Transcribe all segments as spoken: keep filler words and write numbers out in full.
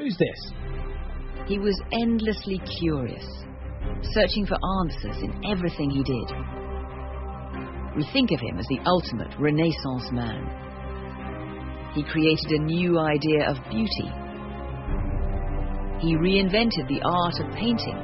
Who's this? He was endlessly curious, searching for answers in everything he did. We think of him as the ultimate Renaissance man. He created a new idea of beauty. He reinvented the art of painting.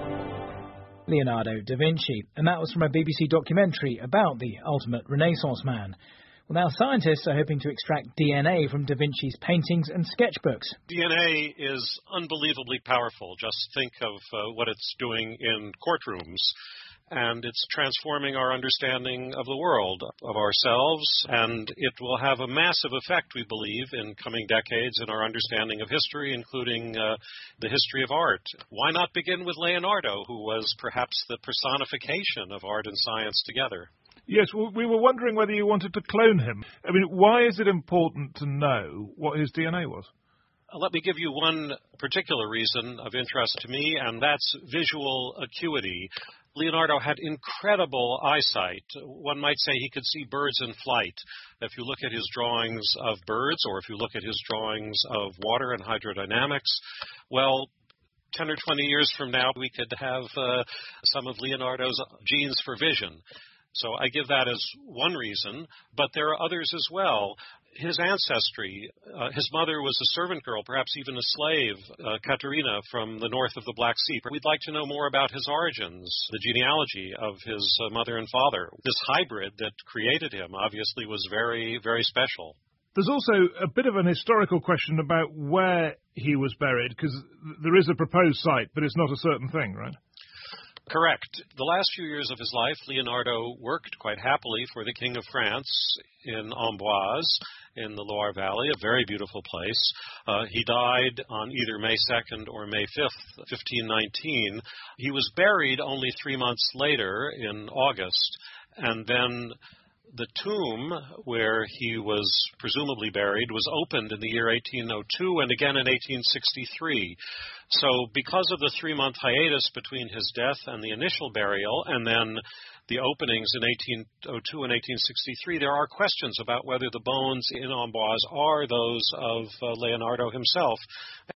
Leonardo da Vinci, and that was from a B B C documentary about the ultimate Renaissance man. Well, now scientists are hoping to extract D N A from da Vinci's paintings and sketchbooks. D N A is unbelievably powerful. Just think of uh, what it's doing in courtrooms. And it's transforming our understanding of the world, of ourselves, and it will have a massive effect, we believe, in coming decades in our understanding of history, including uh, the history of art. Why not begin with Leonardo, who was perhaps the personification of art and science together? Yes, well, we were wondering whether you wanted to clone him. I mean, why is it important to know what his D N A was? Let me give you one particular reason of interest to me, and that's visual acuity. Leonardo had incredible eyesight. One might say he could see birds in flight. If you look at his drawings of birds, or if you look at his drawings of water and hydrodynamics, well, ten or twenty years from now, we could have uh, some of Leonardo's genes for vision. So I give that as one reason, but there are others as well. His ancestry, uh, his mother was a servant girl, perhaps even a slave, uh, Katerina, from the north of the Black Sea. We'd like to know more about his origins, the genealogy of his uh, mother and father. This hybrid that created him obviously was very, very special. There's also a bit of an historical question about where he was buried, because there is a proposed site, but it's not a certain thing, right? Correct. The last few years of his life, Leonardo worked quite happily for the King of France in Amboise, in the Loire Valley, a very beautiful place. Uh, he died on either May second or May fifth, fifteen nineteen. He was buried only three months later in August, and then the tomb where he was presumably buried was opened in the year eighteen oh two and again in eighteen sixty-three. So because of the three-month hiatus between his death and the initial burial and then the openings in eighteen oh two and eighteen sixty-three, there are questions about whether the bones in Amboise are those of uh, Leonardo himself.